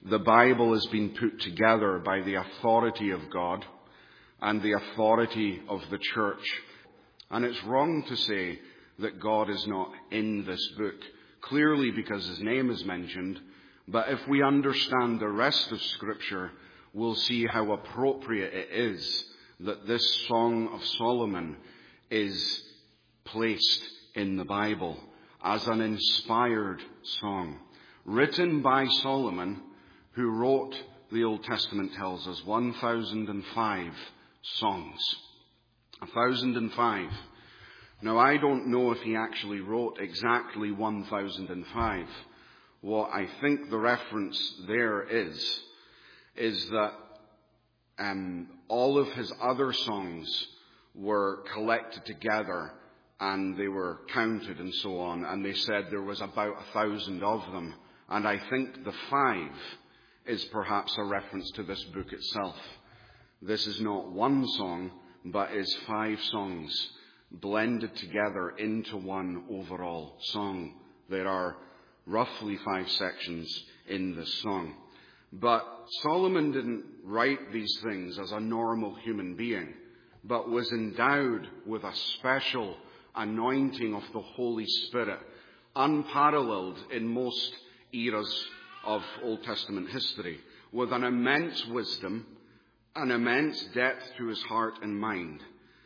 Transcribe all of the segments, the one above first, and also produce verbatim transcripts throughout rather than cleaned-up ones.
The Bible has been put together by the authority of God and the authority of the church. And it's wrong to say that God is not in this book, clearly because his name is mentioned. But if we understand the rest of Scripture, we'll see how appropriate it is that this Song of Solomon is placed in the Bible as an inspired song, written by Solomon, who wrote, the Old Testament tells us, one thousand five songs. one thousand five. Now, I don't know if he actually wrote exactly one thousand five. What I think the reference there is, is that um, all of his other songs were collected together and they were counted and so on, and they said there was about a thousand of them. And I think the five is perhaps a reference to this book itself. This is not one song, but is five songs blended together into one overall song. There are roughly five sections in this song. But Solomon didn't write these things as a normal human being, but was endowed with a special anointing of the Holy Spirit, unparalleled in most eras of Old Testament history, with an immense wisdom, an immense depth to his heart and mind.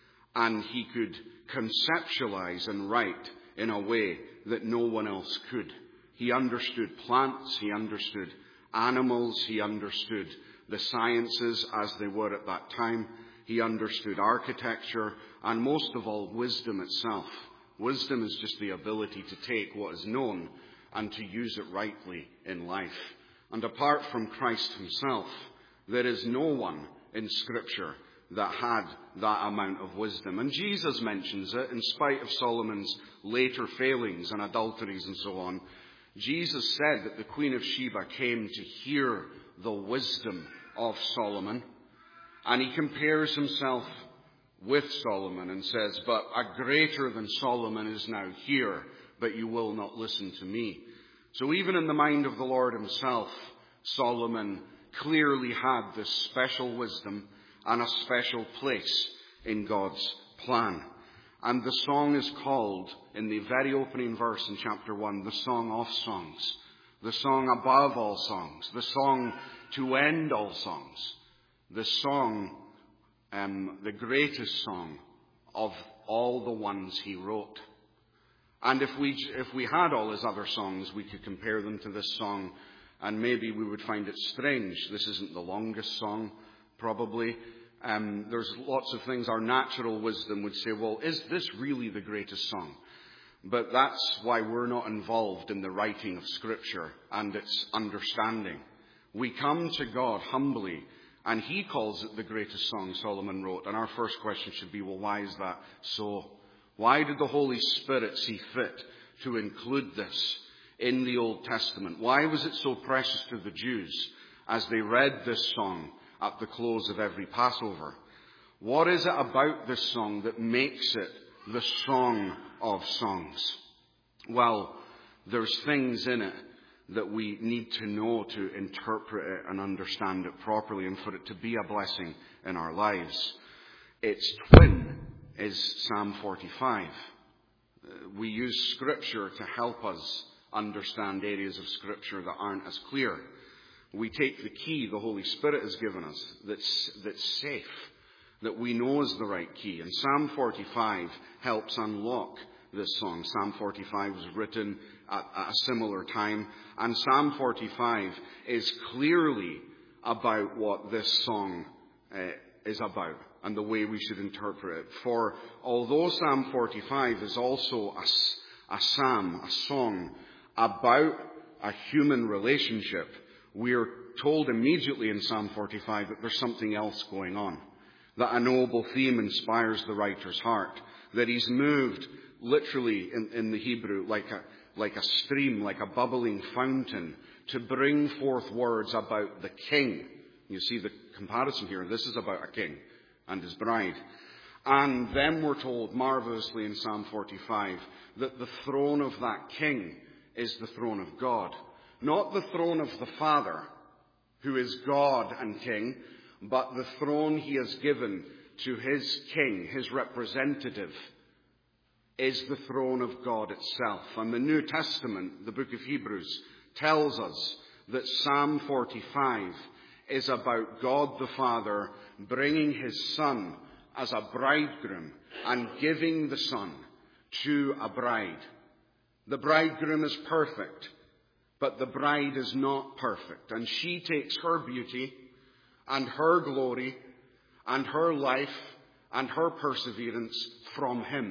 And he could conceptualize and write in a way that no one else could. He understood plants, he understood animals, he understood the sciences as they were at that time. He understood architecture, and most of all, wisdom itself. Wisdom is just the ability to take what is known and to use it rightly in life. And apart from Christ himself, there is no one in Scripture that had that amount of wisdom. And Jesus mentions it, in spite of Solomon's later failings and adulteries and so on. Jesus said that the Queen of Sheba came to hear the wisdom of Solomon. And he compares himself with Solomon and says, but a greater than Solomon is now here, but you will not listen to me. So even in the mind of the Lord himself, Solomon clearly had this special wisdom and a special place in God's plan. And the song is called, in the very opening verse in chapter one, the Song of Songs, the song above all songs, the song to end all songs, the song, um, the greatest song of all the ones he wrote. And if we if we had all his other songs, we could compare them to this song, and maybe we would find it strange. This isn't the longest song, probably. Um, there's lots of things our natural wisdom would say, well, is this really the greatest song? But that's why we're not involved in the writing of Scripture and its understanding. We come to God humbly, and he calls it the greatest song Solomon wrote. And our first question should be, well, why is that so? Why did the Holy Spirit see fit to include this in the Old Testament? Why was it so precious to the Jews as they read this song at the close of every Passover? What is it about this song that makes it the Song of Songs? Well, there's things in it that we need to know to interpret it and understand it properly and for it to be a blessing in our lives. Its twin is Psalm forty-five. We use Scripture to help us understand areas of Scripture that aren't as clear. We take the key the Holy Spirit has given us that's, that's safe, that we know is the right key. And Psalm forty-five helps unlock this song. Psalm forty-five was written at, at a similar time. And Psalm forty-five is clearly about what this song uh, is about and the way we should interpret it. For although Psalm forty-five is also a, a psalm, a song about a human relationship, we are told immediately in Psalm forty-five that there's something else going on, that a noble theme inspires the writer's heart, that he's moved literally in, in the Hebrew like a, like a stream, like a bubbling fountain, to bring forth words about the king. You see the comparison here. This is about a king and his bride. And then we're told marvelously in Psalm forty-five that the throne of that king is the throne of God. Not the throne of the Father, who is God and King, but the throne he has given to his king, his representative, is the throne of God itself. And the New Testament, the book of Hebrews, tells us that Psalm forty-five is about God the Father bringing his Son as a bridegroom and giving the Son to a bride. The bridegroom is perfect, but the bride is not perfect. And she takes her beauty and her glory and her life and her perseverance from him.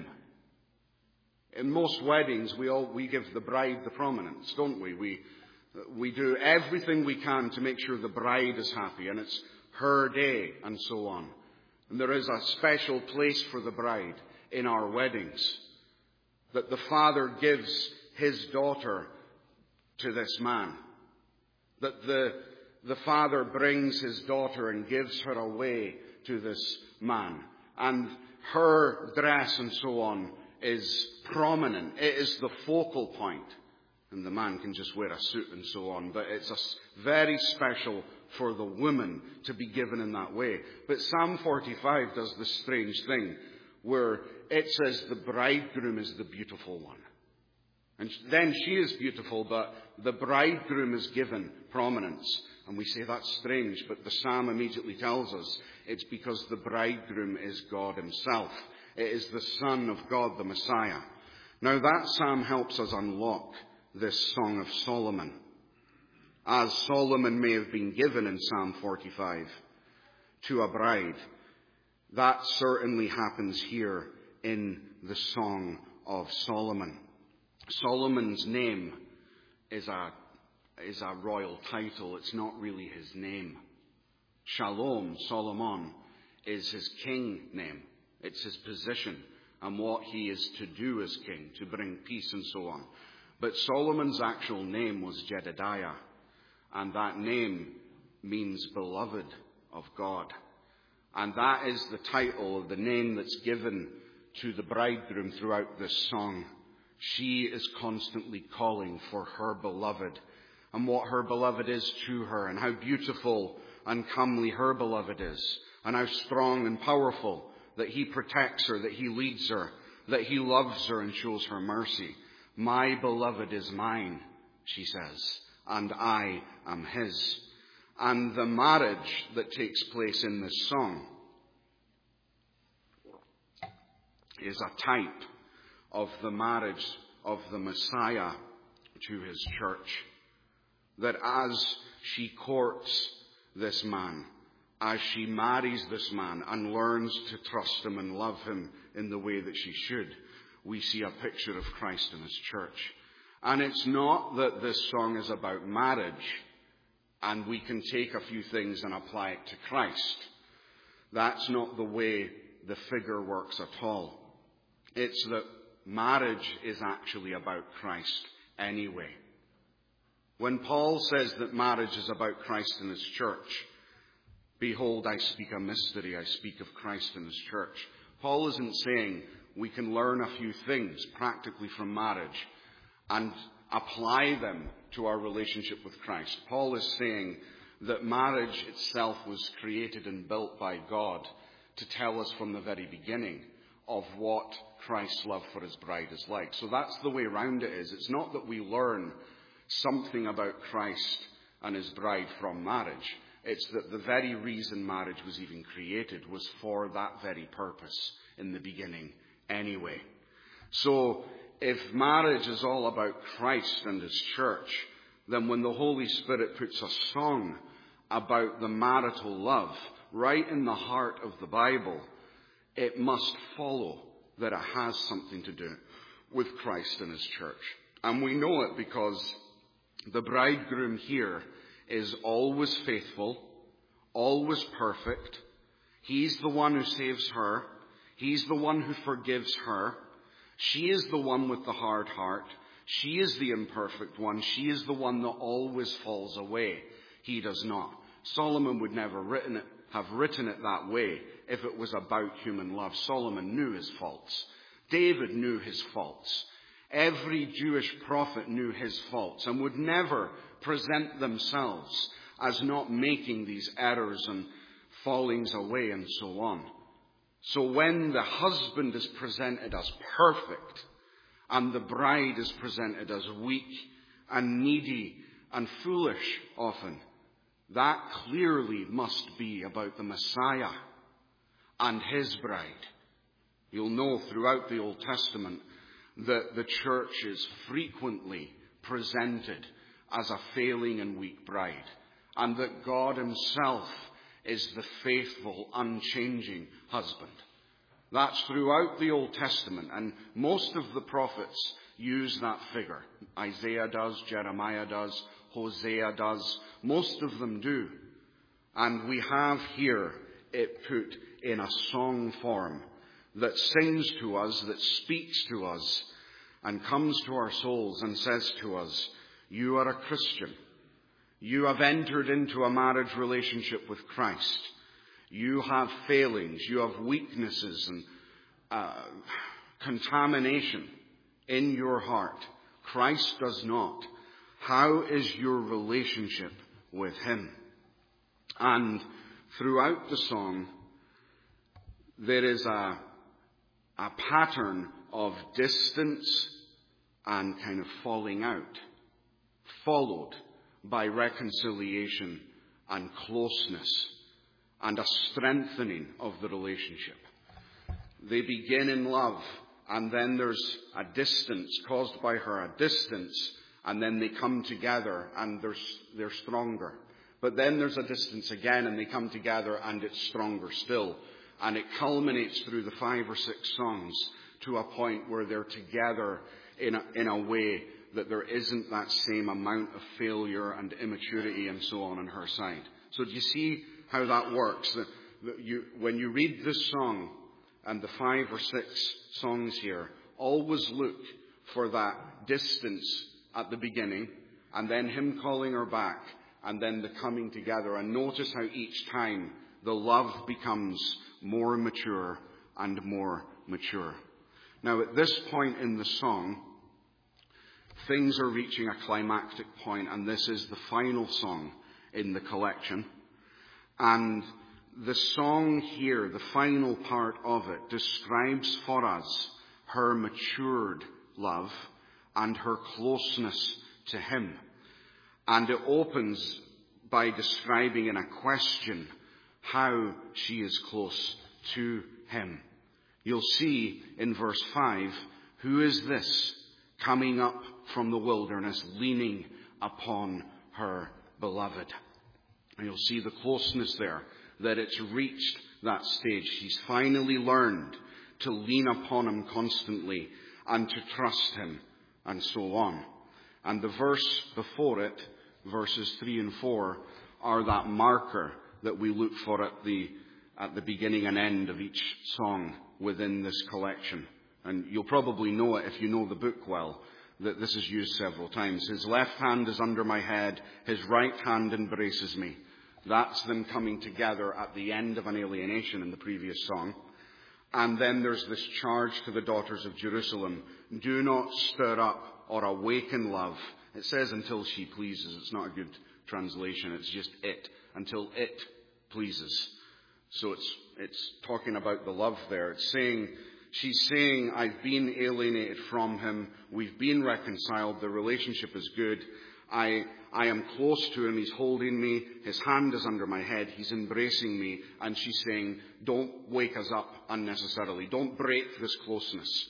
In most weddings, we all we give the bride the prominence, don't we? We we do everything we can to make sure the bride is happy, and it's her day, and so on. And there is a special place for the bride in our weddings, that the father gives his daughter to this man, that the the father brings his daughter and gives her away to this man, and her dress and so on is prominent. It is the focal point. And the man can just wear a suit and so on. But it's a very special for the woman to be given in that way. But Psalm forty-five does this strange thing where it says the bridegroom is the beautiful one. And then she is beautiful, but the bridegroom is given prominence. And we say that's strange, but the psalm immediately tells us it's because the bridegroom is God himself. It is the Son of God, the Messiah. Now that psalm helps us unlock this Song of Solomon. As Solomon may have been given in Psalm forty-five to a bride, that certainly happens here in the Song of Solomon. Solomon's name is a, is a royal title. It's not really his name. Shalom, Solomon, is his king name. It's his position and what he is to do as king, to bring peace and so on. But Solomon's actual name was Jedediah, and that name means beloved of God. And that is the title, the name that's given to the bridegroom throughout this song. She is constantly calling for her beloved, and what her beloved is to her, and how beautiful and comely her beloved is, and how strong and powerful that he protects her, that he leads her, that he loves her and shows her mercy. My beloved is mine, she says, and I am his. And the marriage that takes place in this song is a type of the marriage of the Messiah to his church. That as she courts this man, as she marries this man and learns to trust him and love him in the way that she should, we see a picture of Christ in his church. And it's not that this song is about marriage and we can take a few things and apply it to Christ. That's not the way the figure works at all. It's that marriage is actually about Christ anyway. When Paul says that marriage is about Christ and his church, behold, I speak a mystery, I speak of Christ and his church. Paul isn't saying we can learn a few things practically from marriage and apply them to our relationship with Christ. Paul is saying that marriage itself was created and built by God to tell us from the very beginning of what Christ's love for his bride is like. So that's the way around it is. It's not that we learn something about Christ and his bride from marriage. It's that the very reason marriage was even created was for that very purpose in the beginning anyway. So if marriage is all about Christ and his church, then when the Holy Spirit puts a song about the marital love right in the heart of the Bible, it must follow that it has something to do with Christ and his church. And we know it because the bridegroom here is always faithful, always perfect. He's the one who saves her. He's the one who forgives her. She is the one with the hard heart. She is the imperfect one. She is the one that always falls away. He does not. Solomon would never written it, have written it that way if it was about human love. Solomon knew his faults. David knew his faults. Every Jewish prophet knew his faults and would never present themselves as not making these errors and fallings away and so on. So when the husband is presented as perfect and the bride is presented as weak and needy and foolish often, that clearly must be about the Messiah and his bride. You'll know throughout the Old Testament that the church is frequently presented as a failing and weak bride, and that God himself is the faithful, unchanging husband. That's throughout the Old Testament, and most of the prophets use that figure. Isaiah does, Jeremiah does, Hosea does, most of them do. And we have here it put in a song form that sings to us, that speaks to us, and comes to our souls and says to us, you are a Christian. You have entered into a marriage relationship with Christ. You have failings, you have weaknesses and uh, contamination in your heart. Christ does not. How is your relationship with him? And throughout the song, there is a, a pattern of distance and kind of falling out, followed by reconciliation and closeness and a strengthening of the relationship. They begin in love, and then there's a distance caused by her, a distance, and then they come together and they're, they're stronger. But then there's a distance again and they come together and it's stronger still. And it culminates through the five or six songs to a point where they're together in a, in a way that there isn't that same amount of failure and immaturity and so on on her side. So do you see how that works? That, that you, when you read this song and the five or six songs here, always look for that distance at the beginning and then him calling her back and then the coming together. And notice how each time the love becomes more mature and more mature. Now at this point in the song, things are reaching a climactic point, and this is the final song in the collection. And the song here, the final part of it, describes for us her matured love and her closeness to him. And it opens by describing in a question how she is close to him. You'll see in verse five, who is this coming up from the wilderness, leaning upon her beloved? And you'll see the closeness there, that it's reached that stage. She's finally learned to lean upon him constantly and to trust him, and so on. And the verse before it, verses three and four, are that marker that we look for at the at the beginning and end of each song within this collection. And you'll probably know it if you know the book well, that this is used several times. His left hand is under my head, his right hand embraces me. That's them coming together at the end of an alienation in the previous song. And then there's this charge to the daughters of Jerusalem, do not stir up or awaken love. It says until she pleases. It's not a good translation. It's just it. Until it pleases. So it's it's talking about the love there. It's saying, she's saying, I've been alienated from him. We've been reconciled. The relationship is good. I I am close to him. He's holding me. His hand is under my head. He's embracing me. And she's saying, don't wake us up unnecessarily. Don't break this closeness.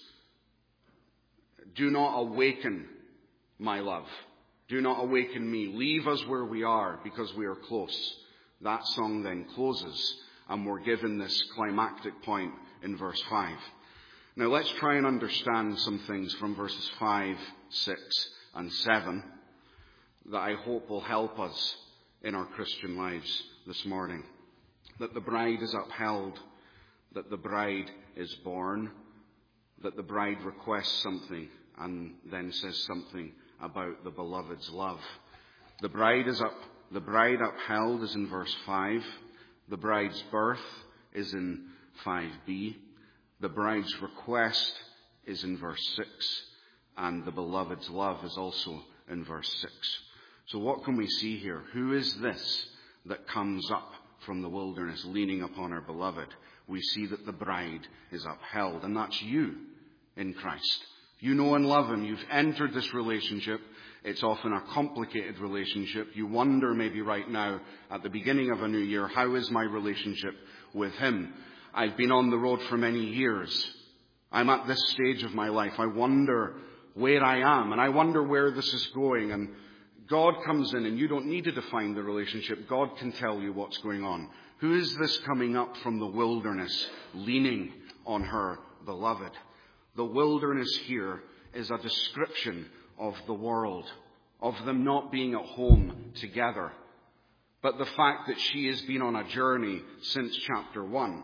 Do not awaken my love. Do not awaken me. Leave us where we are because we are close. That song then closes, and we're given this climactic point in verse five. Now let's try and understand some things from verses five, six, and seven that I hope will help us in our Christian lives this morning. That the bride is upheld, that the bride is born, that the bride requests something and then says something about the beloved's love. The bride is up, the bride upheld is in verse five. The bride's birth is in five b. The bride's request is in verse six. And the beloved's love is also in verse six. So what can we see here? Who is this that comes up from the wilderness leaning upon her beloved? We see that the bride is upheld, and that's you in Christ. You know and love him. You've entered this relationship. It's often a complicated relationship. You wonder maybe right now at the beginning of a new year, how is my relationship with him? I've been on the road for many years. I'm at this stage of my life. I wonder where I am, and I wonder where this is going. And God comes in, and you don't need to define the relationship. God can tell you what's going on. Who is this coming up from the wilderness, leaning on her beloved? The wilderness here is a description of the world, of them not being at home together, but the fact that she has been on a journey since chapter one,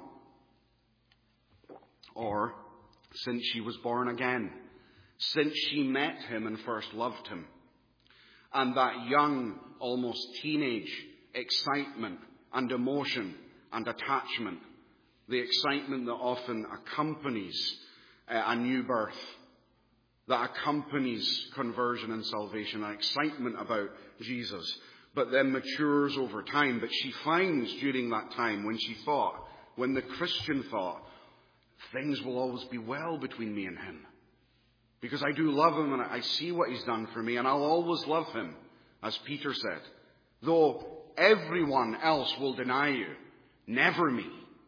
or since she was born again, since she met him and first loved him. And that young, almost teenage excitement and emotion and attachment, the excitement that often accompanies a new birth, that accompanies conversion and salvation, an excitement about Jesus, but then matures over time. But she finds during that time when she thought, when the Christian thought, things will always be well between me and him, because I do love him and I see what he's done for me, and I'll always love him, as Peter said. Though everyone else will deny you, never me.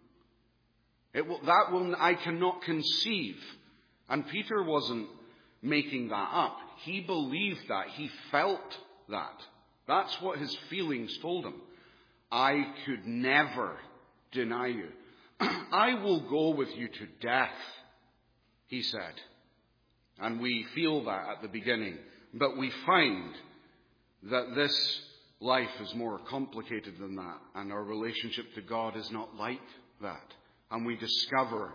It will, that will, I cannot conceive. And Peter wasn't making that up. He believed that. He felt that. That's what his feelings told him. I could never deny you. I will go with you to death, he said. And we feel that at the beginning. But we find that this life is more complicated than that. And our relationship to God is not like that. And we discover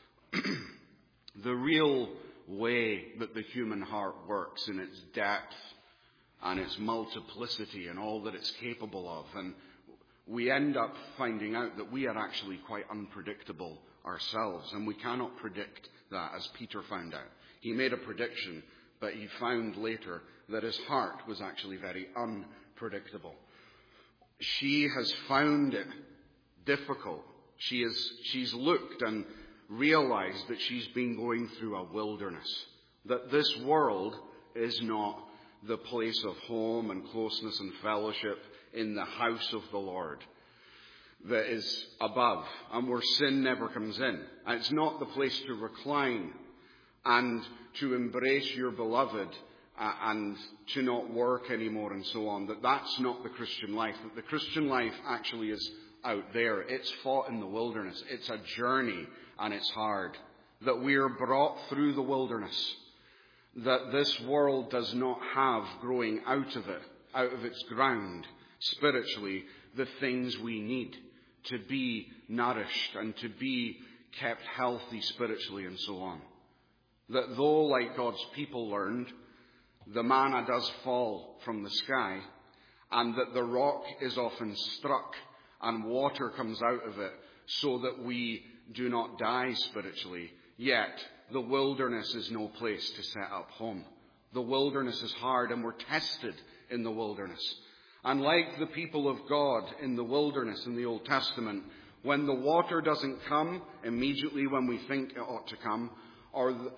the real way that the human heart works in its depth and its multiplicity and all that it's capable of. And we end up finding out that we are actually quite unpredictable ourselves. And we cannot predict that, as Peter found out. He made a prediction, but he found later that his heart was actually very unpredictable. She has found it difficult. She is, she's looked and realized that she's been going through a wilderness, that this world is not the place of home and closeness and fellowship in the house of the Lord that is above, and where sin never comes in. And it's not the place to recline and to embrace your beloved uh, and to not work anymore and so on. That that's not the Christian life. That the Christian life actually is out there. It's fought in the wilderness. It's a journey, and it's hard. That we are brought through the wilderness. That this world does not have growing out of it, out of its ground, spiritually, the things we need to be nourished and to be kept healthy spiritually and so on. That though, like God's people learned, the manna does fall from the sky, and that the rock is often struck and water comes out of it so that we do not die spiritually, yet the wilderness is no place to set up home. The wilderness is hard, and we're tested in the wilderness. And like the people of God in the wilderness in the Old Testament, when the water doesn't come immediately when we think it ought to come, or the,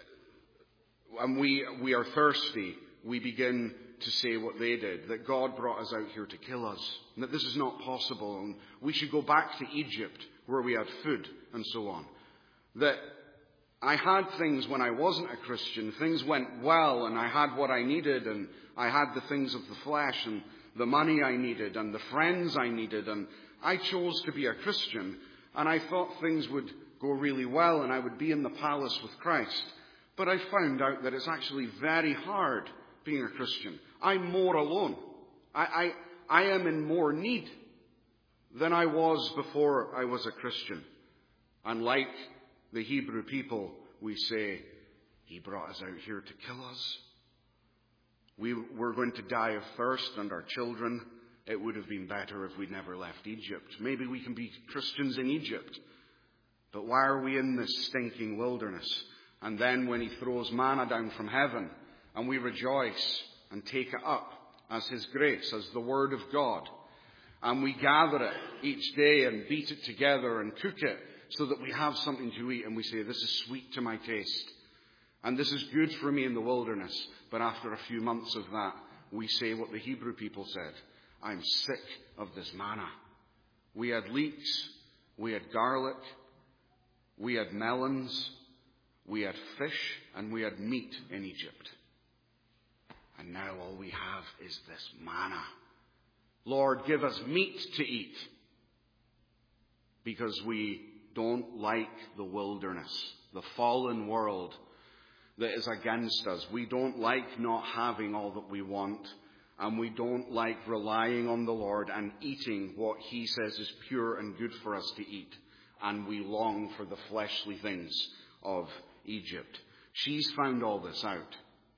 when we, we are thirsty, we begin to say what they did, that God brought us out here to kill us, and that this is not possible, and we should go back to Egypt where we had food, and so on. That I had things when I wasn't a Christian. Things went well, and I had what I needed, and I had the things of the flesh, and the money I needed, and the friends I needed, and I chose to be a Christian, and I thought things would go really well, and I would be in the palace with Christ. But I found out that it's actually very hard being a Christian. I'm more alone. I, I, I am in more need than I was before I was a Christian. And like the Hebrew people, we say, he brought us out here to kill us. We were going to die of thirst, and our children. It would have been better if we'd never left Egypt. Maybe we can be Christians in Egypt. But why are we in this stinking wilderness? And then when he throws manna down from heaven, and we rejoice and take it up, as his grace, as the Word of God. And we gather it each day and beat it together and cook it so that we have something to eat, and we say, this is sweet to my taste. And this is good for me in the wilderness. But after a few months of that, we say what the Hebrew people said, I'm sick of this manna. We had leeks, we had garlic, we had melons, we had fish, and we had meat in Egypt. And now all we have is this manna. Lord, give us meat to eat. Because we don't like the wilderness, the fallen world that is against us. We don't like not having all that we want. And we don't like relying on the Lord and eating what he says is pure and good for us to eat. And we long for the fleshly things of Egypt. She's found all this out.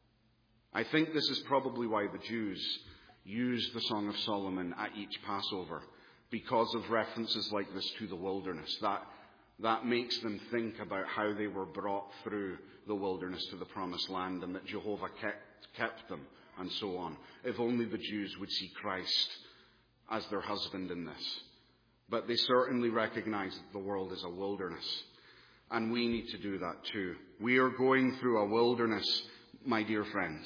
I think this is probably why the Jews use the Song of Solomon at each Passover, because of references like this to the wilderness. That, that makes them think about how they were brought through the wilderness to the promised land, and that Jehovah kept, kept them, and so on. If only the Jews would see Christ as their husband in this. But they certainly recognize that the world is a wilderness. And we need to do that too. We are going through a wilderness, my dear friends.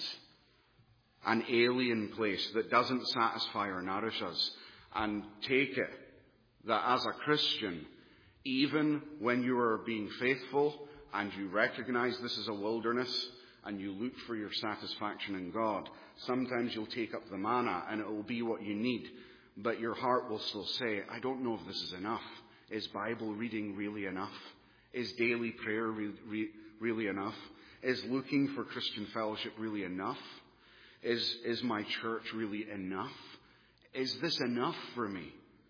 An alien place that doesn't satisfy or nourish us. And take it that as a Christian, even when you are being faithful and you recognize this is a wilderness and you look for your satisfaction in God, sometimes you'll take up the manna and it will be what you need. But your heart will still say, I don't know if this is enough. Is Bible reading really enough? Is daily prayer re- re- really enough? Is looking for Christian fellowship really enough? Is, is my church really enough? Is this enough for me?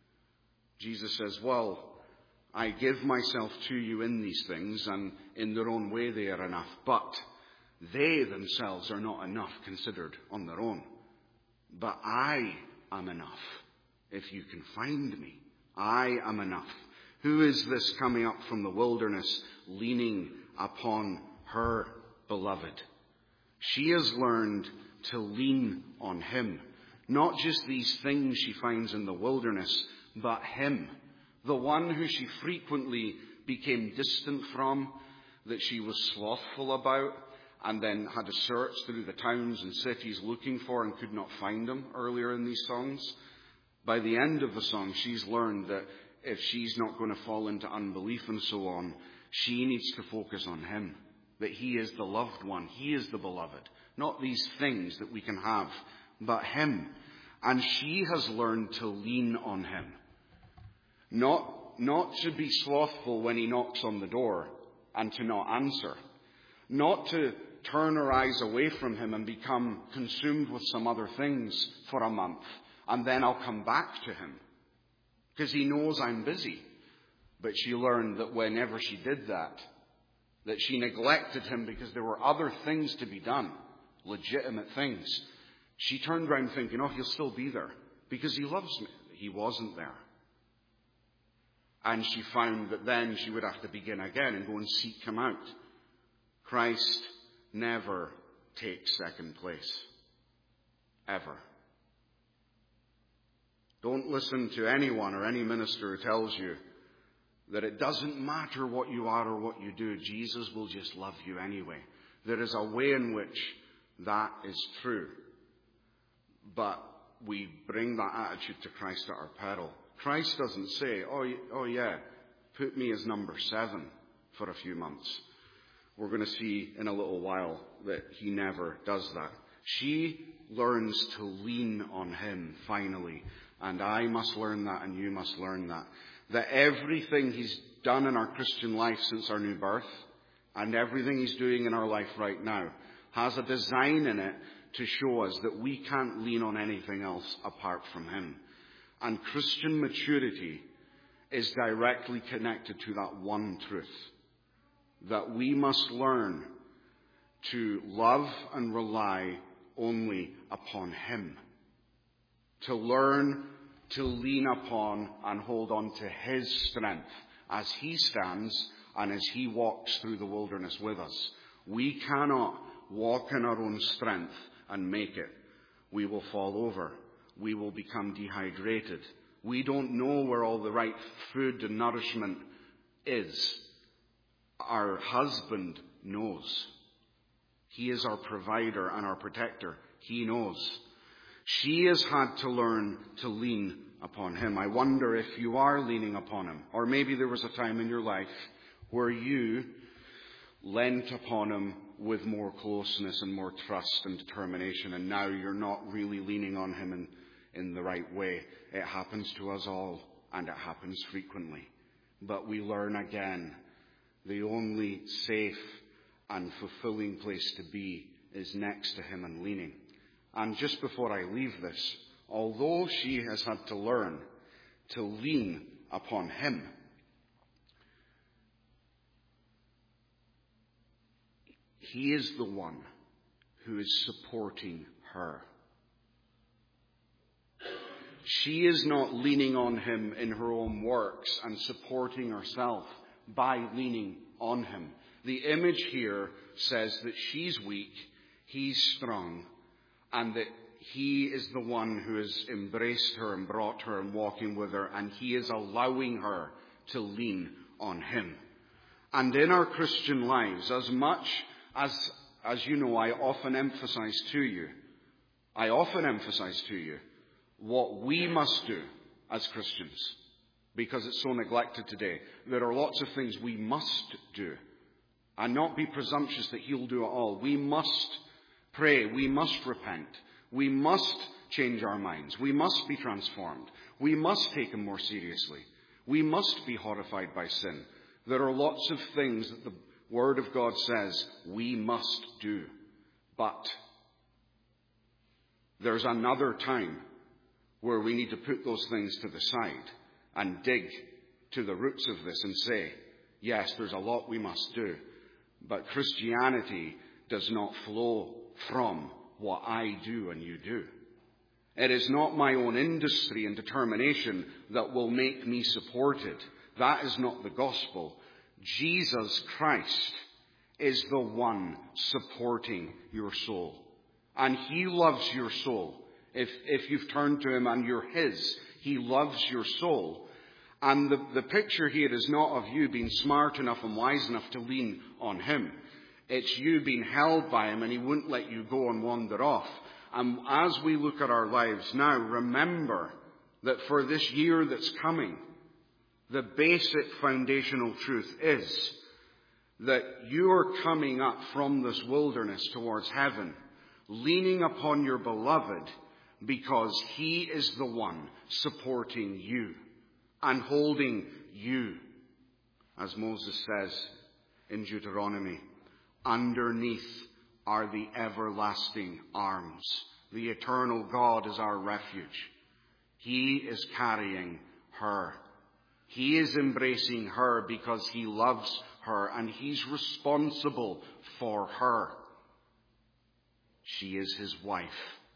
Jesus says, well, I give myself to you in these things, and in their own way they are enough. But they themselves are not enough considered on their own. But I am enough. If you can find me, I am enough. Who is this coming up from the wilderness, leaning upon her beloved? She has learned to lean on him. Not just these things she finds in the wilderness, but him. The one who she frequently became distant from, that she was slothful about, and then had to search through the towns and cities looking for and could not find him earlier in these songs. By the end of the song, she's learned that if she's not going to fall into unbelief and so on, she needs to focus on him. That he is the loved one. He is the beloved. Not these things that we can have, but him. And she has learned to lean on him. Not, not to be slothful when he knocks on the door and to not answer. Not to turn her eyes away from him and become consumed with some other things for a month. And then I'll come back to him. Because he knows I'm busy. But she learned that whenever she did that, that she neglected him because there were other things to be done. Legitimate things. She turned around thinking, oh, he'll still be there. Because he loves me. He wasn't there. And she found that then she would have to begin again and go and seek him out. Christ never takes second place. Ever. Don't listen to anyone or any minister who tells you that it doesn't matter what you are or what you do. Jesus will just love you anyway. There is a way in which that is true. But we bring that attitude to Christ at our peril. Christ doesn't say, oh, oh yeah, put me as number seven for a few months. We're going to see in a little while that he never does that. She learns to lean on him finally. And I must learn that, and you must learn that. That everything he's done in our Christian life since our new birth, and everything he's doing in our life right now, has a design in it to show us that we can't lean on anything else apart from him. And Christian maturity is directly connected to that one truth. That we must learn to love and rely only upon him. To learn to lean upon and hold on to his strength as he stands and as he walks through the wilderness with us. We cannot walk in our own strength and make it. we will fall over. We will become dehydrated. We don't know where all the right food and nourishment is. Our husband knows. He is our provider and our protector. He knows. She has had to learn to lean upon him. I wonder if you are leaning upon him. Or maybe there was a time in your life where you leant upon him with more closeness and more trust and determination, and now you're not really leaning on him in, in the right way. It happens to us all, and it happens frequently. But we learn again, the only safe and fulfilling place to be is next to him and leaning. And just before I leave this, although she has had to learn to lean upon him, he is the one who is supporting her. She is not leaning on him in her own works and supporting herself by leaning on him. The image here says that she's weak, he's strong, and that he is the one who has embraced her and brought her and walking with her, and he is allowing her to lean on him. And in our Christian lives, as much as, as you know, I often emphasize to you, I often emphasize to you what we must do as Christians, because it's so neglected today. There are lots of things we must do, and not be presumptuous that he'll do it all. We must pray. We must repent. We must change our minds. We must be transformed. We must take him more seriously. We must be horrified by sin. There are lots of things that the Word of God says we must do. But there's another time where we need to put those things to the side and dig to the roots of this and say, yes, there's a lot we must do, but Christianity does not flow from what I do and you do. It is not my own industry and determination that will make me supported. That is not the gospel. Jesus Christ is the one supporting your soul. And he loves your soul. If, if you've turned to him and you're his, he loves your soul. And the, the picture here is not of you being smart enough and wise enough to lean on him. It's you being held by him and he won't let you go and wander off. And as we look at our lives now, remember that for this year that's coming, the basic foundational truth is that you are coming up from this wilderness towards heaven, leaning upon your beloved, because he is the one supporting you and holding you. As Moses says in Deuteronomy, underneath are the everlasting arms. The eternal God is our refuge. He is carrying her. He is embracing her because he loves her and he's responsible for her. She is his wife.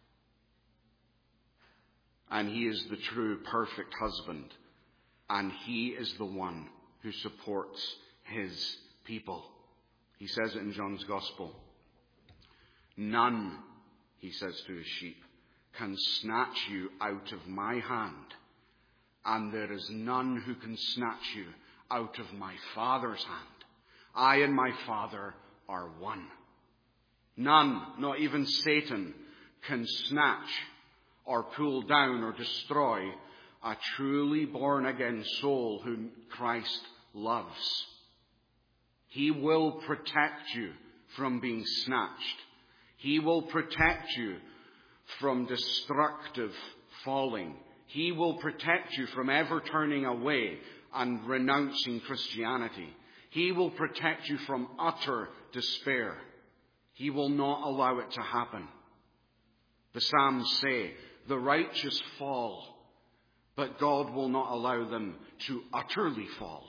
And he is the true, perfect husband. And he is the one who supports his people. He says it in John's Gospel. None, he says to his sheep, can snatch you out of my hand. And there is none who can snatch you out of my Father's hand. I and my Father are one. None, not even Satan, can snatch or pull down or destroy a truly born-again soul whom Christ loves. He will protect you from being snatched. He will protect you from destructive falling. He will protect you from ever turning away and renouncing Christianity. He will protect you from utter despair. He will not allow it to happen. The Psalms say, the righteous fall, but God will not allow them to utterly fall.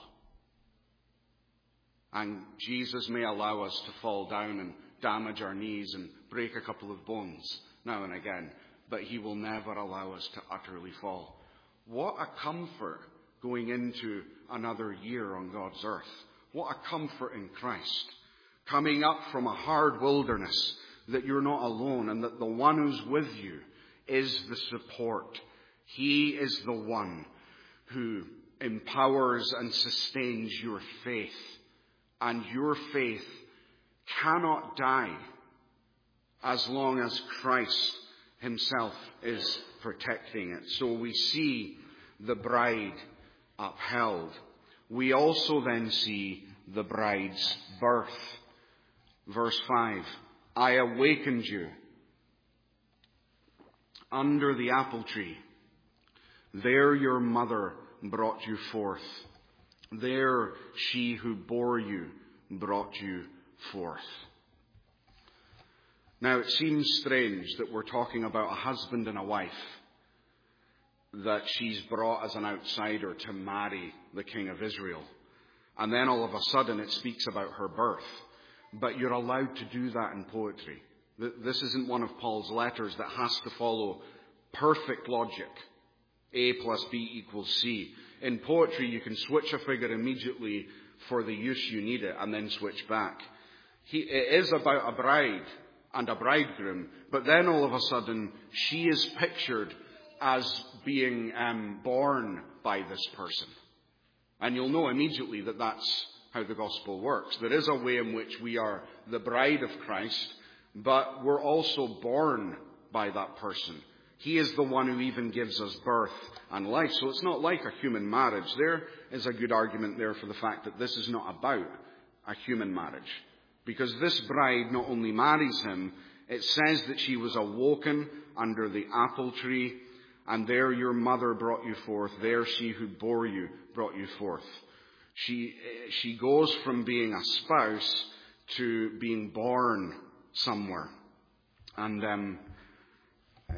And Jesus may allow us to fall down and damage our knees and break a couple of bones now and again, but he will never allow us to utterly fall. What a comfort going into another year on God's earth. What a comfort in Christ. Coming up from a hard wilderness, that you're not alone and that the one who's with you is the support. He is the one who empowers and sustains your faith. And your faith cannot die as long as Christ himself is protecting it. So we see the bride upheld. We also then see the bride's birth. Verse five, I awakened you under the apple tree. There your mother brought you forth. There she who bore you brought you forth. Now it seems strange that we're talking about a husband and a wife, that she's brought as an outsider to marry the king of Israel. And then all of a sudden it speaks about her birth. But you're allowed to do that in poetry. This isn't one of Paul's letters that has to follow perfect logic. A plus B equals C. In poetry, you can switch a figure immediately for the use you need it and then switch back. He, it is about a bride and a bridegroom, but then all of a sudden she is pictured as being um, born by this person. And you'll know immediately that that's how the gospel works. There is a way in which we are the bride of Christ, but we're also born by that person. He is the one who even gives us birth and life. So it's not like a human marriage. There is a good argument there for the fact that this is not about a human marriage. Because this bride not only marries him, it says that she was awoken under the apple tree, and there your mother brought you forth. There she who bore you brought you forth. She, she goes from being a spouse to being born somewhere. And um, uh,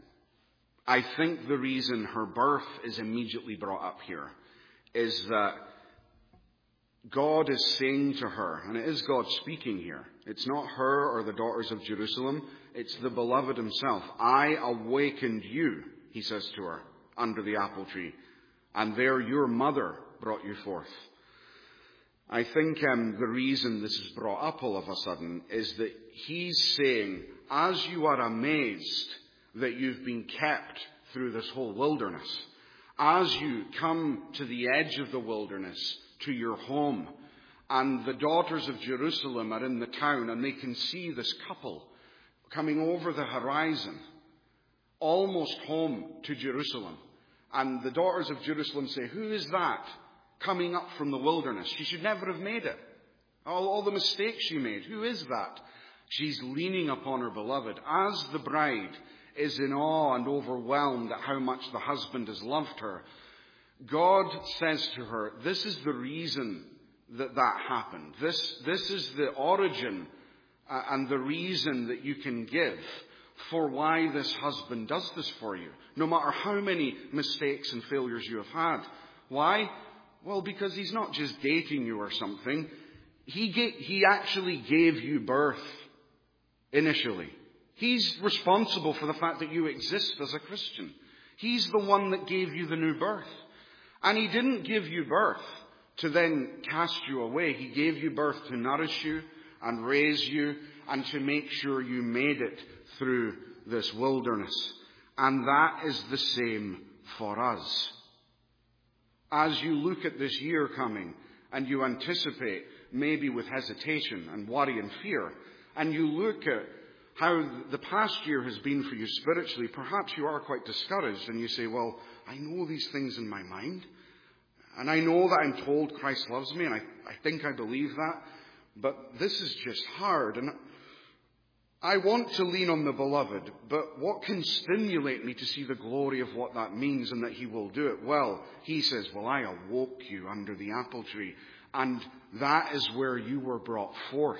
I think the reason her birth is immediately brought up here is that God is saying to her, and it is God speaking here. It's not her or the daughters of Jerusalem. It's the beloved himself. I awakened you, he says to her, under the apple tree. And there your mother brought you forth. I think um, the reason this is brought up all of a sudden is that he's saying, as you are amazed that you've been kept through this whole wilderness, as you come to the edge of the wilderness, to your home, and the daughters of Jerusalem are in the town, and they can see this couple coming over the horizon, almost home to Jerusalem. And the daughters of Jerusalem say, who is that coming up from the wilderness? She should never have made it. All, all the mistakes she made. Who is that? She's leaning upon her beloved. As the bride is in awe and overwhelmed at how much the husband has loved her, God says to her, this is the reason that that happened. This, this is the origin uh, and the reason that you can give for why this husband does this for you, no matter how many mistakes and failures you have had. Why? Well, because he's not just dating you or something. He, gave, he actually gave you birth initially. He's responsible for the fact that you exist as a Christian. He's the one that gave you the new birth. And he didn't give you birth to then cast you away. He gave you birth to nourish you and raise you and to make sure you made it through this wilderness. And that is the same for us. As you look at this year coming and you anticipate, maybe with hesitation and worry and fear, and you look at how the past year has been for you spiritually, perhaps you are quite discouraged and you say, well, I know these things in my mind, and I know that I'm told Christ loves me, and I, I think I believe that, but this is just hard, and I want to lean on the beloved, but what can stimulate me to see the glory of what that means and that he will do it? Well, he says, well, I awoke you under the apple tree, and that is where you were brought forth.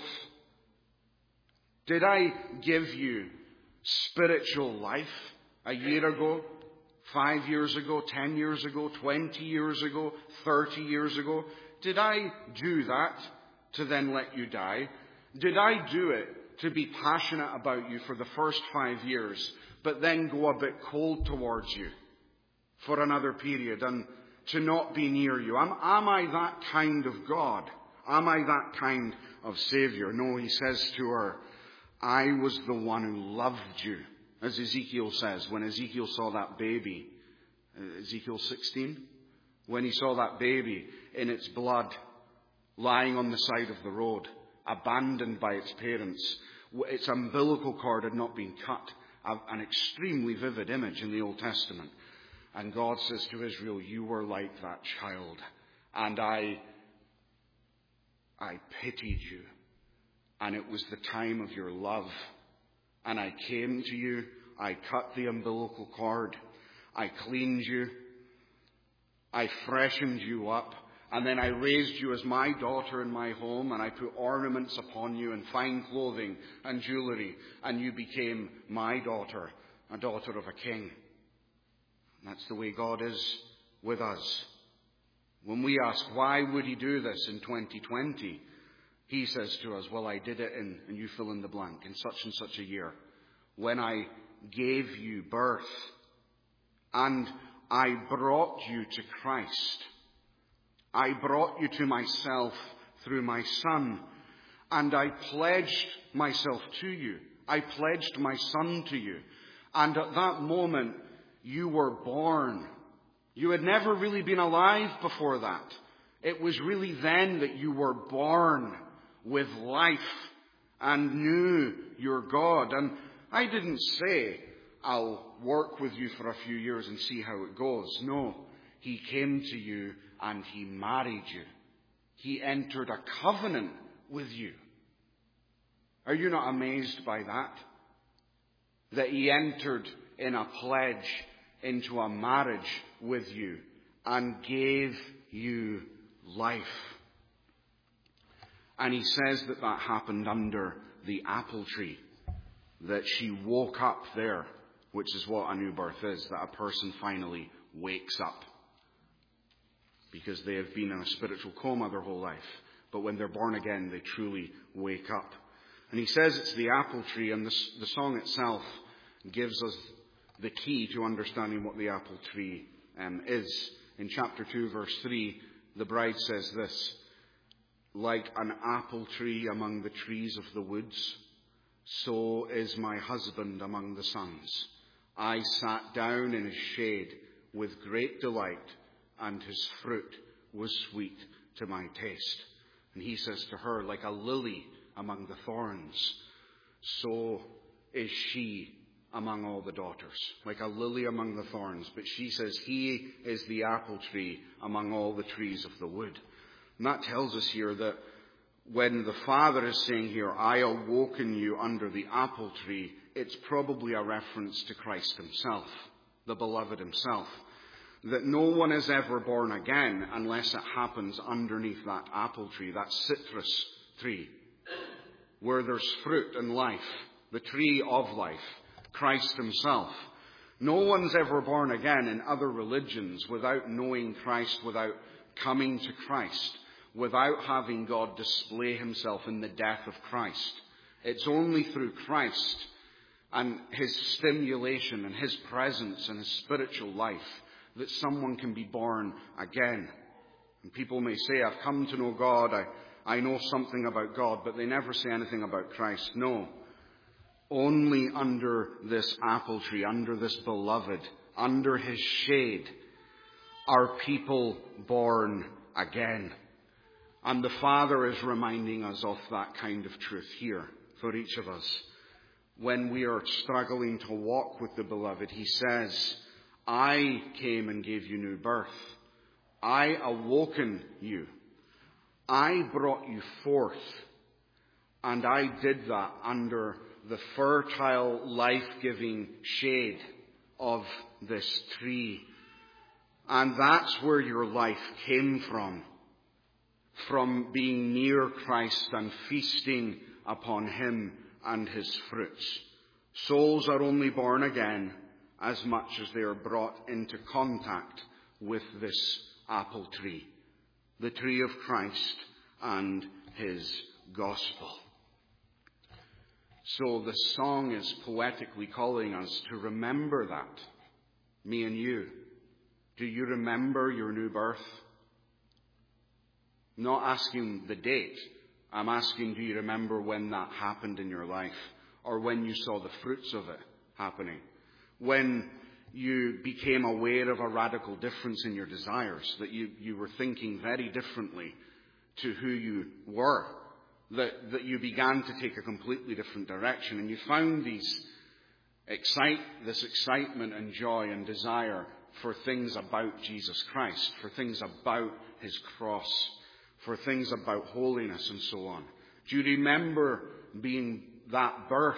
Did I give you spiritual life a year ago, five years ago, ten years ago, twenty years ago, thirty years ago? Did I do that to then let you die? Did I do it to be passionate about you for the first five years, but then go a bit cold towards you for another period and to not be near you? Am, am I that kind of God? Am I that kind of Savior? No, he says to her, I was the one who loved you As Ezekiel says, when Ezekiel saw that baby, Ezekiel sixteen, when he saw that baby in its blood lying on the side of the road, abandoned by its parents, its umbilical cord had not been cut, an extremely vivid image in the Old Testament. And God says to Israel, you were like that child, and I, I pitied you, and it was the time of your love. And I came to you, I cut the umbilical cord, I cleaned you, I freshened you up, and then I raised you as my daughter in my home, and I put ornaments upon you and fine clothing and jewelry, and you became my daughter, a daughter of a king. And that's the way God is with us. When we ask, why would he do this in twenty twenty? He says to us, well, I did it in, and you fill in the blank, in such and such a year, when I gave you birth, and I brought you to Christ. I brought you to myself through my Son, and I pledged myself to you. I pledged my Son to you. And at that moment, you were born. You had never really been alive before that. It was really then that you were born with life and knew your God. And I didn't say, I'll work with you for a few years and see how it goes. No, he came to you and he married you. He entered a covenant with you. Are you not amazed by that? That he entered in a pledge into a marriage with you and gave you life. And he says that that happened under the apple tree, that she woke up there, which is what a new birth is, that a person finally wakes up. Because they have been in a spiritual coma their whole life. But when they're born again, they truly wake up. And he says it's the apple tree, and this, the song itself gives us the key to understanding what the apple tree um, is. In chapter two, verse three, the bride says this, like an apple tree among the trees of the woods, so is my husband among the sons. I sat down in his shade with great delight, and his fruit was sweet to my taste. And he says to her, like a lily among the thorns, so is she among all the daughters. Like a lily among the thorns. But she says he is the apple tree among all the trees of the wood. And that tells us here that when the Father is saying here, I awoken you under the apple tree, it's probably a reference to Christ himself, the beloved himself. That no one is ever born again unless it happens underneath that apple tree, that citrus tree, where there's fruit and life, the tree of life, Christ himself. No one's ever born again in other religions without knowing Christ, without coming to Christ, without having God display himself in the death of Christ. It's only through Christ and his stimulation and his presence and his spiritual life that someone can be born again. And people may say, I've come to know God, I, I know something about God, but they never say anything about Christ. No. Only under this apple tree, under this beloved, under his shade, are people born again. And the Father is reminding us of that kind of truth here for each of us. When we are struggling to walk with the beloved, he says, I came and gave you new birth. I awoken you. I brought you forth. And I did that under the fertile, life-giving shade of this tree. And that's where your life came from. From being near Christ and feasting upon him and his fruits. Souls are only born again as much as they are brought into contact with this apple tree, the tree of Christ and his gospel. So the song is poetically calling us to remember that, me and you. Do you remember your new birth? I'm not asking the date. I'm asking, do you remember when that happened in your life, or when you saw the fruits of it happening. When you became aware of a radical difference in your desires, that you, you were thinking very differently to who you were, that, that you began to take a completely different direction, and you found these excite, this excitement and joy and desire for things about Jesus Christ, for things about his cross, for things about holiness and so on. Do you remember being that birth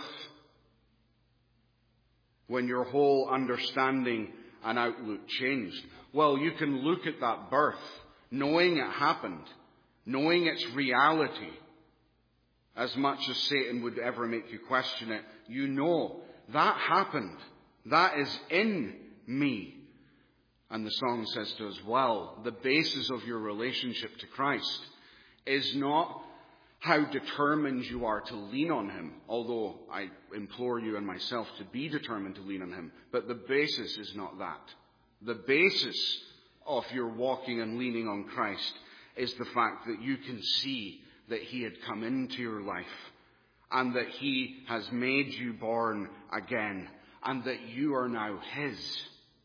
when your whole understanding and outlook changed? Well, you can look at that birth, knowing it happened, knowing its reality, as much as Satan would ever make you question it. You know, that happened. That is in me. And the song says to us, well, the basis of your relationship to Christ is not how determined you are to lean on him, although I implore you and myself to be determined to lean on him. But the basis is not that. The basis of your walking and leaning on Christ is the fact that you can see that he had come into your life and that he has made you born again and that you are now his.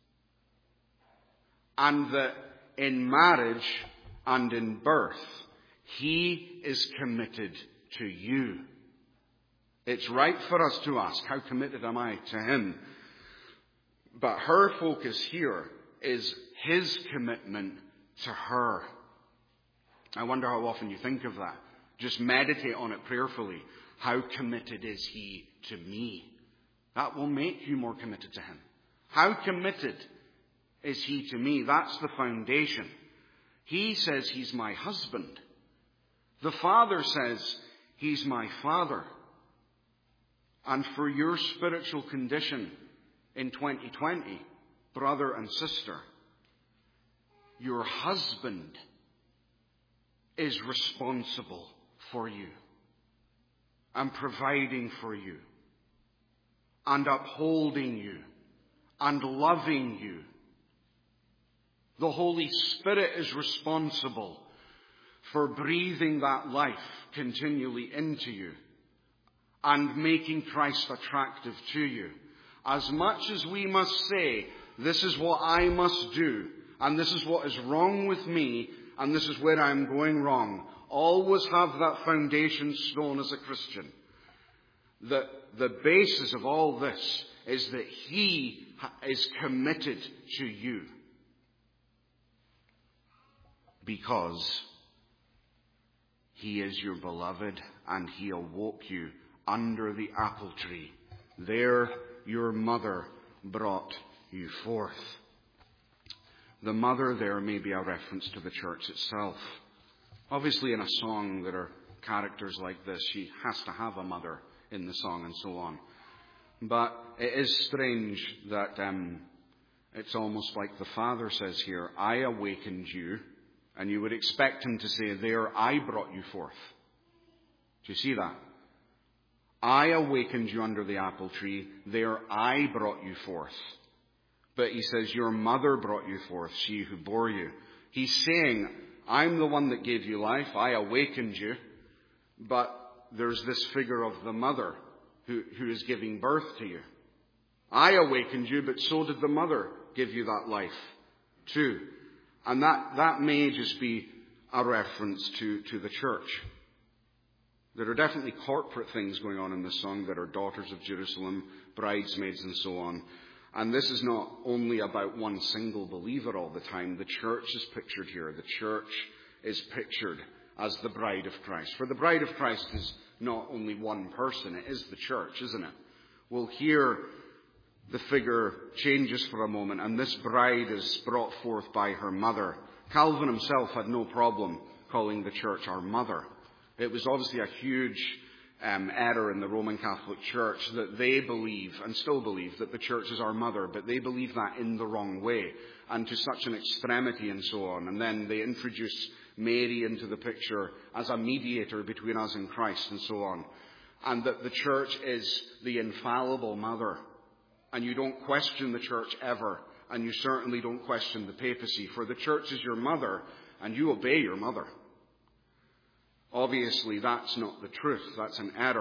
And that in marriage and in birth, he is committed to you. It's right for us to ask, how committed am I to him? But her focus here is his commitment to her. I wonder how often you think of that. Just meditate on it prayerfully. How committed is he to me? That will make you more committed to him. How committed is he to me? That's the foundation. He says he's my husband. The Father says he's my Father. And for your spiritual condition in twenty twenty, brother and sister, your husband is responsible for you and providing for you and upholding you and loving you. The Holy Spirit is responsible for breathing that life continually into you and making Christ attractive to you. As much as we must say, this is what I must do, and this is what is wrong with me, and this is where I'm going wrong, always have that foundation stone as a Christian. That the basis of all this is that he is committed to you. Because he is your beloved and he awoke you under the apple tree. There your mother brought you forth. The mother there may be a reference to the church itself. Obviously in a song there are characters like this. She has to have a mother in the song and so on. But it is strange that um, it's almost like the Father says here, I awakened you. And you would expect him to say, there I brought you forth. Do you see that? I awakened you under the apple tree. There I brought you forth. But he says, your mother brought you forth, she who bore you. He's saying, I'm the one that gave you life. I awakened you. But there's this figure of the mother who, who is giving birth to you. I awakened you, but so did the mother give you that life too. And that, that may just be a reference to, to the church. There are definitely corporate things going on in this song that are daughters of Jerusalem, bridesmaids and so on. And this is not only about one single believer all the time. The church is pictured here. The church is pictured as the bride of Christ. For the bride of Christ is not only one person, it is the church, isn't it? We'll hear the figure changes for a moment, and this bride is brought forth by her mother. Calvin himself had no problem calling the church our mother. It was obviously a huge um, error in the Roman Catholic Church that they believe, and still believe, that the church is our mother, but they believe that in the wrong way, and to such an extremity and so on. And then they introduce Mary into the picture as a mediator between us and Christ and so on. And that the church is the infallible mother. And you don't question the church ever. And you certainly don't question the papacy. For the church is your mother, and you obey your mother. Obviously, that's not the truth. That's an error.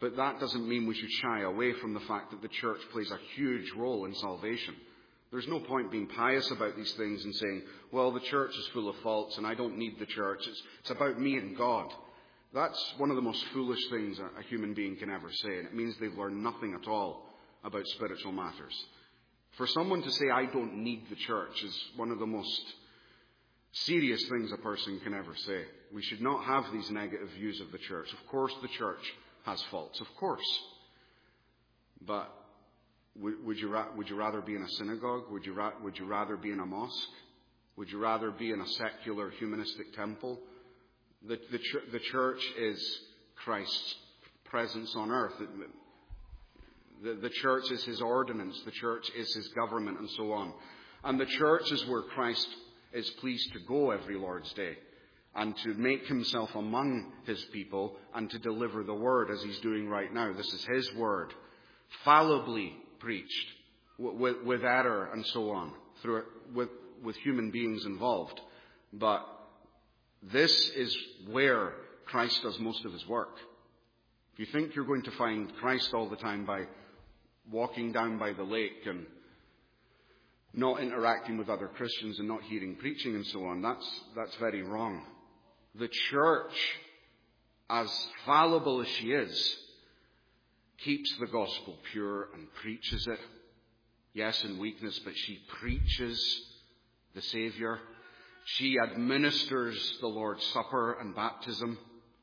But that doesn't mean we should shy away from the fact that the church plays a huge role in salvation. There's no point being pious about these things and saying, well, the church is full of faults and I don't need the church. It's, it's about me and God. That's one of the most foolish things a, a human being can ever say, and it means they've learned nothing at all about spiritual matters. For someone to say, I don't need the church, is one of the most serious things a person can ever say. We should not have these negative views of the church. Of course the church has faults, of course. But would, would, you, ra- would you rather be in a synagogue? Would you, ra- would you rather be in a mosque? Would you rather be in a secular humanistic temple? The, the, ch- the church is Christ's presence on earth. The, the church is his ordinance. The church is his government, and so on. And the church is where Christ is pleased to go every Lord's Day, and to make himself among his people and to deliver the word as he's doing right now. This is his word, fallibly preached, with, with error and so on, through it, with, with human beings involved. But this is where Christ does most of his work. If you think you're going to find Christ all the time by walking down by the lake and not interacting with other Christians and not hearing preaching and so on, that's, that's very wrong. The church, as fallible as she is, keeps the gospel pure and preaches it. Yes, in weakness, but she preaches the Savior. She administers the Lord's Supper and baptism.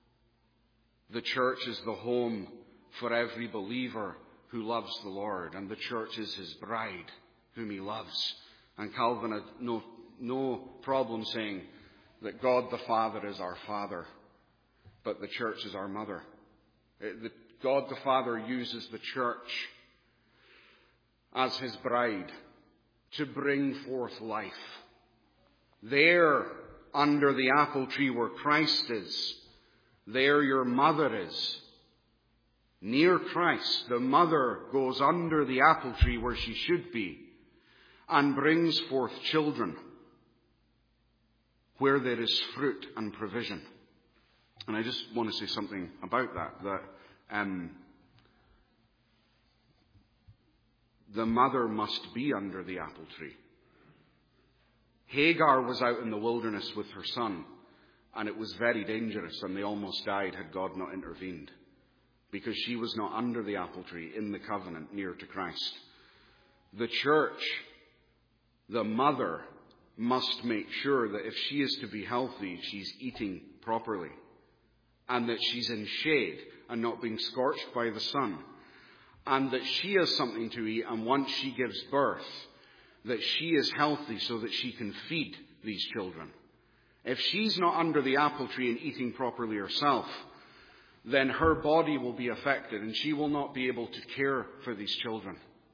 The church is the home for every believer who loves the Lord, and the church is his bride, whom he loves. And Calvin had no, no problem saying that God the Father is our Father, but the church is our mother. The, God the Father uses the church as his bride to bring forth life. There, under the apple tree where Christ is, there your mother is. Near Christ, the mother goes under the apple tree where she should be and brings forth children where there is fruit and provision. And I just want to say something about that, that um, the mother must be under the apple tree. Hagar was out in the wilderness with her son, and it was very dangerous, and they almost died had God not intervened, because she was not under the apple tree in the covenant near to Christ. The church, the mother, must make sure that if she is to be healthy, she's eating properly, and that she's in shade and not being scorched by the sun, and that she has something to eat, and once she gives birth, that she is healthy so that she can feed these children. If she's not under the apple tree and eating properly herself, then her body will be affected and she will not be able to care for these children.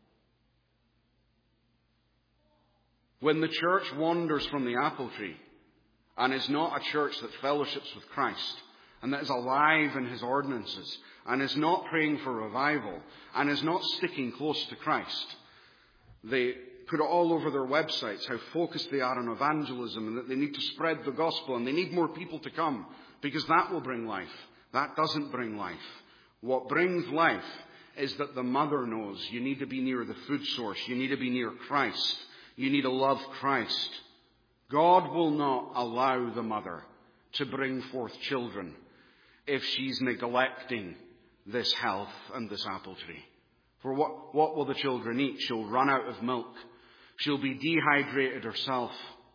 When the church wanders from the apple tree and is not a church that fellowships with Christ and that is alive in his ordinances and is not praying for revival and is not sticking close to Christ, they put it all over their websites how focused they are on evangelism and that they need to spread the gospel and they need more people to come because that will bring life. That doesn't bring life. What brings life is that the mother knows you need to be near the food source. You need to be near Christ. You need to love Christ. God will not allow the mother to bring forth children if she's neglecting this health and this apple tree. For what, what will the children eat? She'll run out of milk. She'll be dehydrated herself.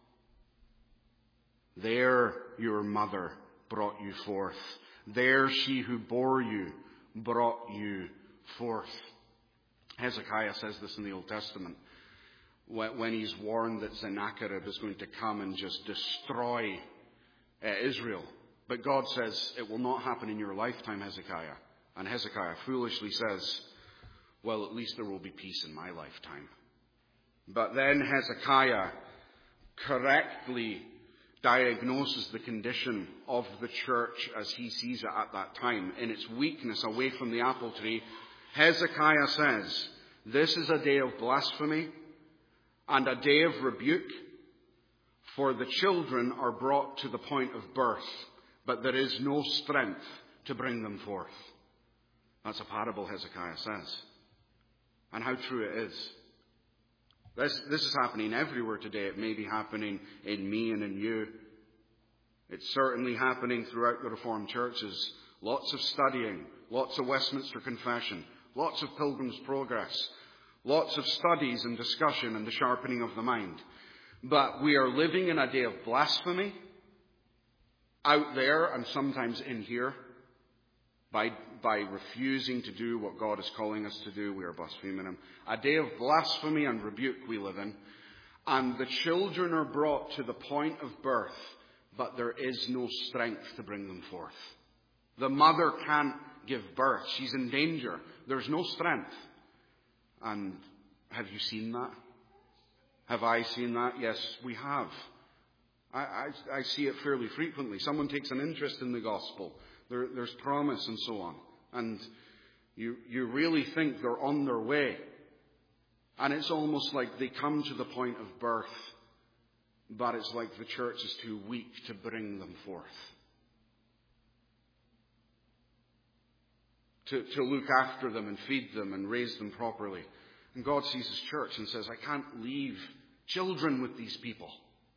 There your mother brought you forth. There she who bore you brought you forth. Hezekiah says this in the Old Testament when he's warned that Sennacherib is going to come and just destroy uh, Israel. But God says, it will not happen in your lifetime, Hezekiah. And Hezekiah foolishly says, well, at least there will be peace in my lifetime. But then Hezekiah correctly diagnoses the condition of the church as he sees it at that time, in its weakness away from the apple tree. Hezekiah says, this is a day of blasphemy and a day of rebuke, for the children are brought to the point of birth, but there is no strength to bring them forth. That's a parable, Hezekiah says. And how true it is. This, this is happening everywhere today. It may be happening in me and in you. It's certainly happening throughout the Reformed churches. Lots of studying, lots of Westminster Confession, lots of Pilgrim's Progress, lots of studies and discussion and the sharpening of the mind. But we are living in a day of blasphemy out there and sometimes in here. By, by refusing to do what God is calling us to do, we are blaspheming Him. A day of blasphemy and rebuke we live in. And the children are brought to the point of birth, but there is no strength to bring them forth. The mother can't give birth. She's in danger. There's no strength. And have you seen that? Have I seen that? Yes, we have. I, I, I see it fairly frequently. Someone takes an interest in the gospel. There, there's promise and so on. And you, you really think they're on their way. And it's almost like they come to the point of birth, but it's like the church is too weak to bring them forth. To, to look after them and feed them and raise them properly. And God sees His church and says, I can't leave children with these people.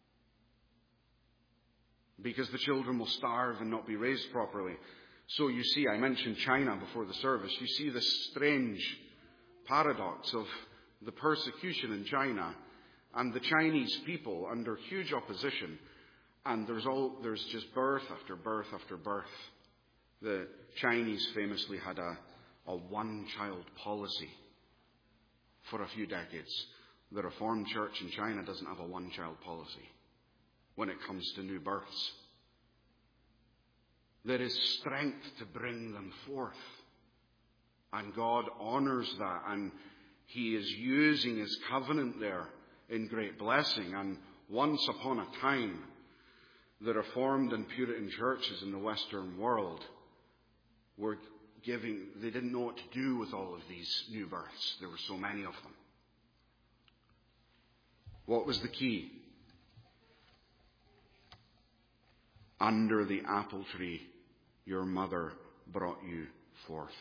Because the children will starve and not be raised properly. So you see, I mentioned China before the service. You see this strange paradox of the persecution in China and the Chinese people under huge opposition. And there's all there's just birth after birth after birth. The Chinese famously had a, a one-child policy for a few decades. The Reformed Church in China doesn't have a one-child policy when it comes to new births. There is strength to bring them forth. And God honors that. And He is using His covenant there in great blessing. And once upon a time, the Reformed and Puritan churches in the Western world were giving, they didn't know what to do with all of these new births. There were so many of them. What was the key? Under the apple tree, your mother brought you forth.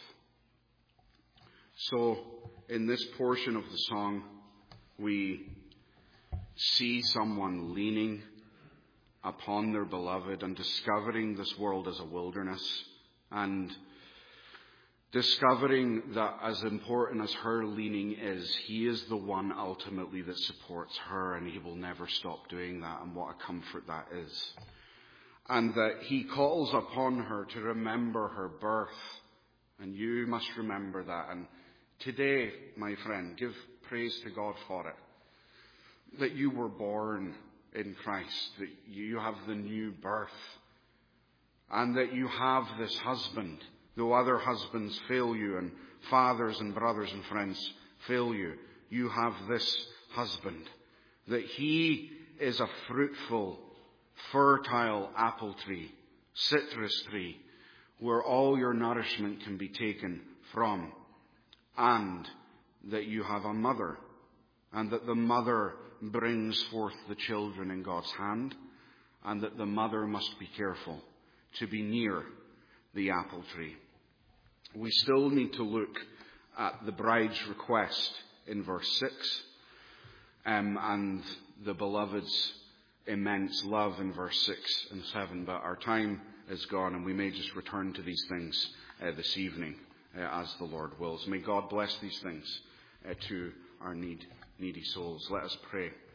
So, in this portion of the song, we see someone leaning upon their beloved and discovering this world as a wilderness, and discovering that as important as her leaning is, He is the one ultimately that supports her, and He will never stop doing that, and what a comfort that is. And that He calls upon her to remember her birth. And you must remember that. And today, my friend, give praise to God for it. That you were born in Christ. That you have the new birth. And that you have this husband. Though other husbands fail you, and fathers and brothers and friends fail you, you have this husband. That He is a fruitful, fertile apple tree, citrus tree, where all your nourishment can be taken from. And that you have a mother, and that the mother brings forth the children in God's hand, and that the mother must be careful to be near the apple tree. We still need to look at the bride's request in verse six, um, and the beloved's immense love in verse six and seven, but our time is gone, and we may just return to these things uh, this evening uh, as the Lord wills. May God bless these things uh, to our need, needy souls. Let us pray.